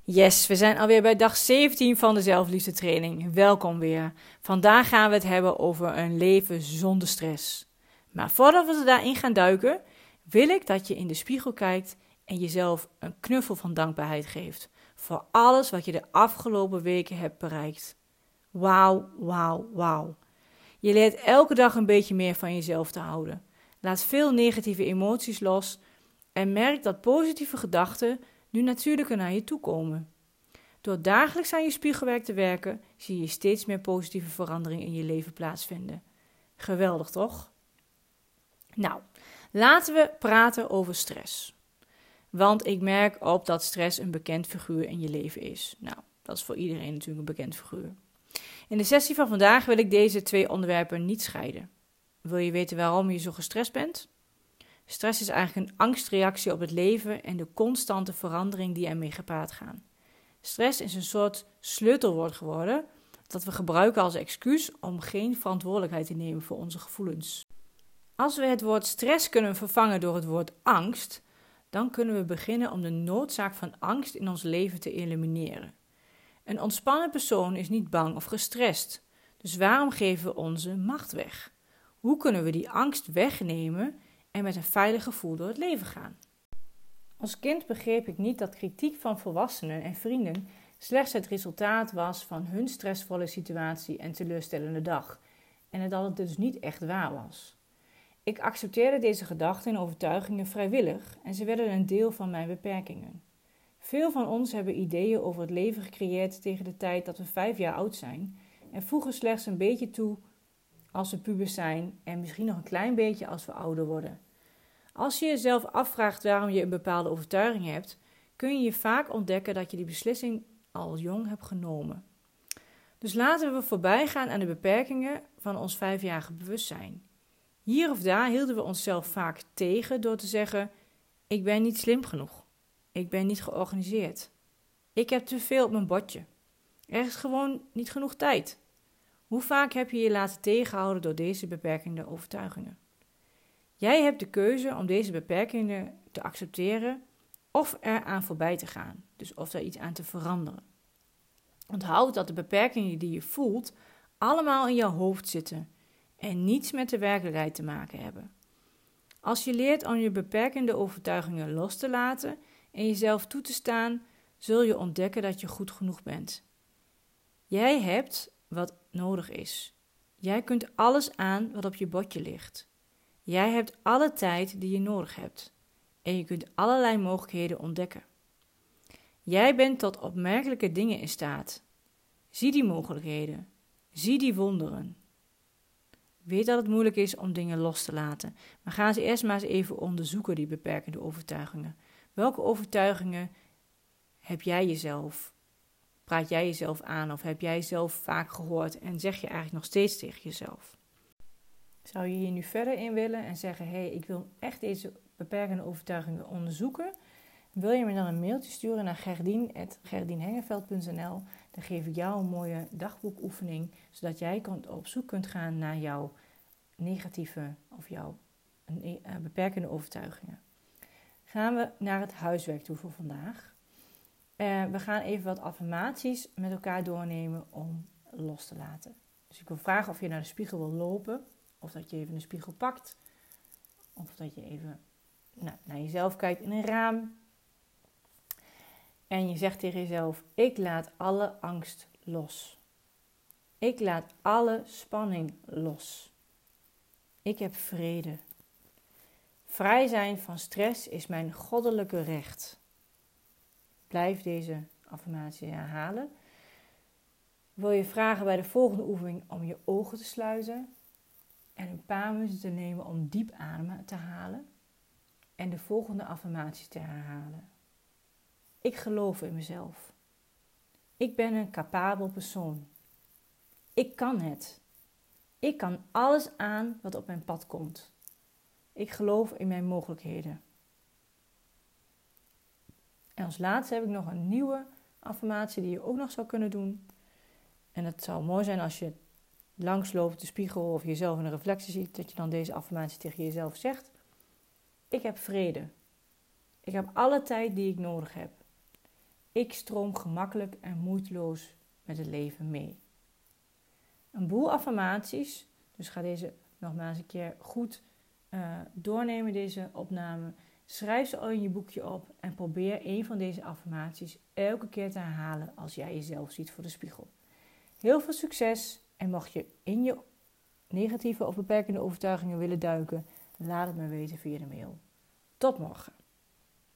Yes, we zijn alweer bij dag 17 van de zelfliefdetraining. Welkom weer. Vandaag gaan we het hebben over een leven zonder stress. Maar voordat we daarin gaan duiken, wil ik dat je in de spiegel kijkt en jezelf een knuffel van dankbaarheid geeft. Voor alles wat je de afgelopen weken hebt bereikt. Wauw, wauw, wauw. Je leert elke dag een beetje meer van jezelf te houden. Laat veel negatieve emoties los en merk dat positieve gedachten nu natuurlijker naar je toe komen. Door dagelijks aan je spiegelwerk te werken, zie je steeds meer positieve veranderingen in je leven plaatsvinden. Geweldig, toch? Nou, laten we praten over stress. Want ik merk op dat stress een bekend figuur in je leven is. Nou, dat is voor iedereen natuurlijk een bekend figuur. In de sessie van vandaag wil ik deze twee onderwerpen niet scheiden. Wil je weten waarom je zo gestrest bent? Stress is eigenlijk een angstreactie op het leven en de constante verandering die ermee gepaard gaan. Stress is een soort sleutelwoord geworden dat we gebruiken als excuus om geen verantwoordelijkheid te nemen voor onze gevoelens. Als we het woord stress kunnen vervangen door het woord angst, dan kunnen we beginnen om de noodzaak van angst in ons leven te elimineren. Een ontspannen persoon is niet bang of gestrest, dus waarom geven we onze macht weg? Hoe kunnen we die angst wegnemen en met een veilig gevoel door het leven gaan? Als kind begreep ik niet dat kritiek van volwassenen en vrienden slechts het resultaat was van hun stressvolle situatie en teleurstellende dag en dat het dus niet echt waar was. Ik accepteerde deze gedachten en overtuigingen vrijwillig en ze werden een deel van mijn beperkingen. Veel van ons hebben ideeën over het leven gecreëerd tegen de tijd dat we 5 jaar oud zijn en voegen slechts een beetje toe als we pubers zijn en misschien nog een klein beetje als we ouder worden. Als je jezelf afvraagt waarom je een bepaalde overtuiging hebt, kun je vaak ontdekken dat je die beslissing al jong hebt genomen. Dus laten we voorbij gaan aan de beperkingen van ons 5-jarige bewustzijn. Hier of daar hielden we onszelf vaak tegen door te zeggen: ik ben niet slim genoeg. Ik ben niet georganiseerd. Ik heb te veel op mijn bordje. Er is gewoon niet genoeg tijd. Hoe vaak heb je je laten tegenhouden door deze beperkende overtuigingen? Jij hebt de keuze om deze beperkingen te accepteren of eraan voorbij te gaan. Dus of er iets aan te veranderen. Onthoud dat de beperkingen die je voelt allemaal in jouw hoofd zitten en niets met de werkelijkheid te maken hebben. Als je leert om je beperkende overtuigingen los te laten en jezelf toe te staan, zul je ontdekken dat je goed genoeg bent. Jij hebt wat nodig is. Jij kunt alles aan wat op je bordje ligt. Jij hebt alle tijd die je nodig hebt. En je kunt allerlei mogelijkheden ontdekken. Jij bent tot opmerkelijke dingen in staat. Zie die mogelijkheden. Zie die wonderen. Weet dat het moeilijk is om dingen los te laten. Maar ga ze eerst maar eens even onderzoeken, die beperkende overtuigingen. Welke overtuigingen heb jij jezelf? Praat jij jezelf aan of heb jij zelf vaak gehoord en zeg je eigenlijk nog steeds tegen jezelf? Zou je hier nu verder in willen en zeggen: hey, ik wil echt deze beperkende overtuigingen onderzoeken? Wil je me dan een mailtje sturen naar gerdien@gerdienhengeveld.nl? Dan geef ik jou een mooie dagboekoefening, zodat jij op zoek kunt gaan naar jouw negatieve of jouw beperkende overtuigingen. Gaan we naar het huiswerk toe voor vandaag. We gaan even wat affirmaties met elkaar doornemen om los te laten. Dus ik wil vragen of je naar de spiegel wil lopen, of dat je even een spiegel pakt, of dat je even naar jezelf kijkt in een raam. En je zegt tegen jezelf: ik laat alle angst los. Ik laat alle spanning los. Ik heb vrede. Vrij zijn van stress is mijn goddelijke recht. Blijf deze affirmatie herhalen. Wil je vragen bij de volgende oefening om je ogen te sluiten en een paar minuten te nemen om diep adem te halen en de volgende affirmatie te herhalen. Ik geloof in mezelf. Ik ben een capabel persoon. Ik kan het. Ik kan alles aan wat op mijn pad komt. Ik geloof in mijn mogelijkheden. En als laatste heb ik nog een nieuwe affirmatie die je ook nog zou kunnen doen. En het zou mooi zijn als je langsloopt op de spiegel of jezelf in een reflectie ziet, dat je dan deze affirmatie tegen jezelf zegt. Ik heb vrede. Ik heb alle tijd die ik nodig heb. Ik stroom gemakkelijk en moeiteloos met het leven mee. Een boel affirmaties, dus ga deze nogmaals een keer goed doornemen, deze opname. Schrijf ze al in je boekje op en probeer een van deze affirmaties elke keer te herhalen als jij jezelf ziet voor de spiegel. Heel veel succes en mocht je in je negatieve of beperkende overtuigingen willen duiken, laat het me weten via de mail. Tot morgen.